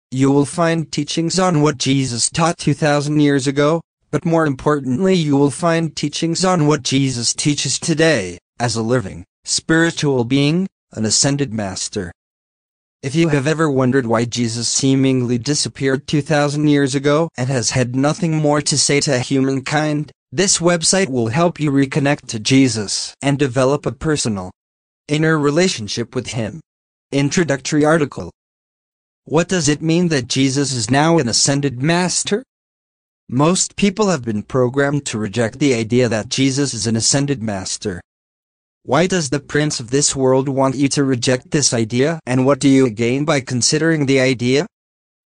You will find teachings on what Jesus taught 2,000 years ago, but more importantly you will find teachings on what Jesus teaches today, as a living, spiritual being, an ascended master. If you have ever wondered why Jesus seemingly disappeared 2,000 years ago and has had nothing more to say to humankind, this website will help you reconnect to Jesus and develop a personal, inner relationship with Him. Introductory article. What does it mean that Jesus is now an ascended master? Most people have been programmed to reject the idea that Jesus is an ascended master. Why does the prince of this world want you to reject this idea, and what do you gain by considering the idea?